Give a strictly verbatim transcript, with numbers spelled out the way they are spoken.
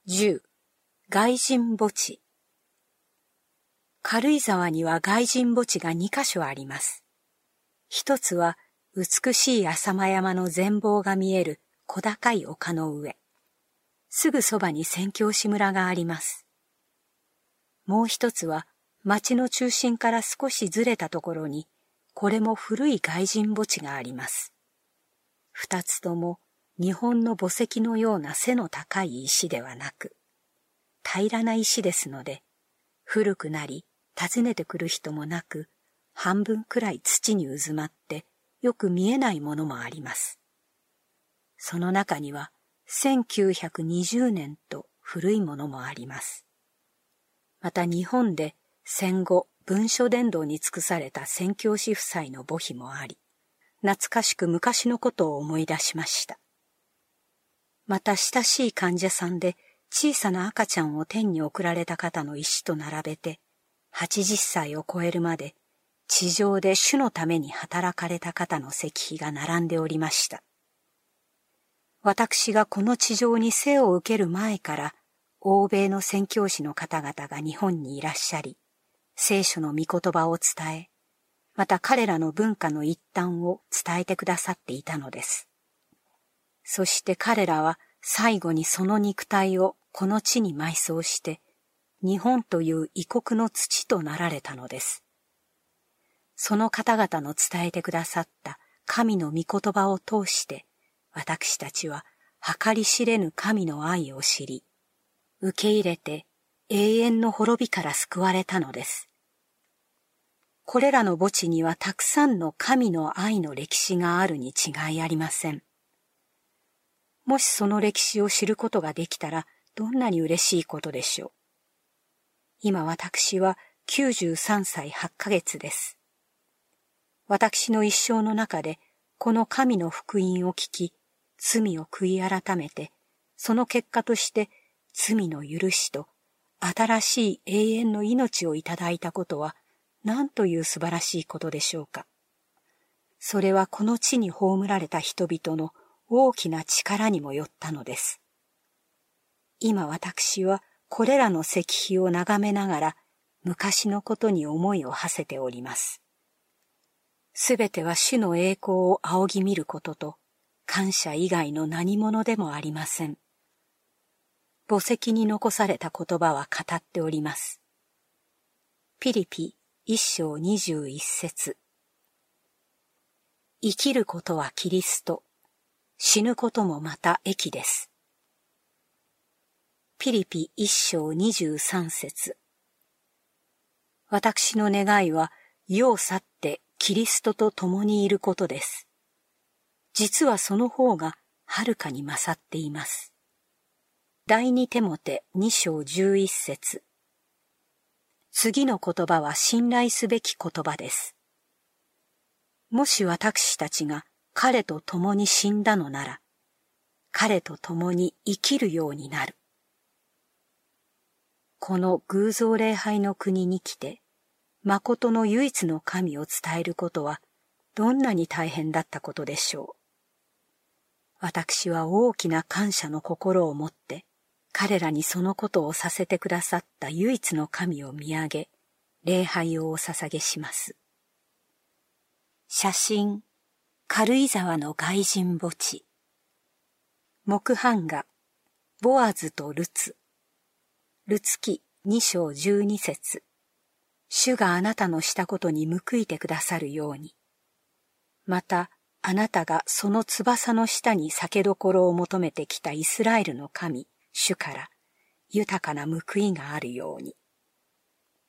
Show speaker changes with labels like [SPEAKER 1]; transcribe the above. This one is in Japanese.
[SPEAKER 1] じゅう. 外人墓地。軽井沢には外人墓地がにかしょあります。一つは美しい浅間山の全貌が見える小高い丘の上。すぐそばに宣教師村があります。もう一つは町の中心から少しずれたところに、これも古い外人墓地があります。二つとも日本の墓石のような背の高い石ではなく、平らな石ですので、古くなり訪ねてくる人もなく、半分くらい土にうずまってよく見えないものもあります。その中にはせんきゅうひゃくにじゅうねんと古いものもあります。また日本で戦後文書伝道に尽くされた宣教師夫妻の墓碑もあり、懐かしく昔のことを思い出しました。また親しい患者さんで小さな赤ちゃんを天に送られた方の石と並べて、はちじゅっさいを超えるまで地上で主のために働かれた方の石碑が並んでおりました。私がこの地上に生を受ける前から、欧米の宣教師の方々が日本にいらっしゃり、聖書の御言葉を伝え、また彼らの文化の一端を伝えてくださっていたのです。そして彼らは最後にその肉体をこの地に埋葬して、日本という異国の土となられたのです。その方々の伝えてくださった神の御言葉を通して、私たちは計り知れぬ神の愛を知り、受け入れて永遠の滅びから救われたのです。これらの墓地にはたくさんの神の愛の歴史があるに違いありません。もしその歴史を知ることができたらどんなに嬉しいことでしょう。今私はきゅうじゅうさんさいはっかげつです。私の一生の中でこの神の福音を聞き、罪を悔い改めて、その結果として罪の許しと新しい永遠の命をいただいたことは何という素晴らしいことでしょうか。それはこの地に葬られた人々の大きな力にもよったのです。今私はこれらの石碑を眺めながら昔のことに思いを馳せております。すべては主の栄光を仰ぎ見ることと感謝以外の何者でもありません。墓石に残された言葉は語っております。ピリピ一章二十一節。生きることはキリスト、死ぬこともまた益です。ピリピ一章二十三節。私の願いは世を去ってキリストと共にいることです。実はその方がはるかに勝っています。第二テモテ二章十一節。次の言葉は信頼すべき言葉です。もし私たちが彼と共に死んだのなら、彼と共に生きるようになる。この偶像礼拝の国に来て、誠の唯一の神を伝えることはどんなに大変だったことでしょう。私は大きな感謝の心を持って、彼らにそのことをさせてくださった唯一の神を見上げ、礼拝をお捧げします。写真、軽井沢の外人墓地。木版画、ボアズとルツ。ルツ記二章十二節。主があなたのしたことに報いてくださるように。また、あなたがその翼の下に酒どころを求めてきたイスラエルの神、主から豊かな報いがあるように。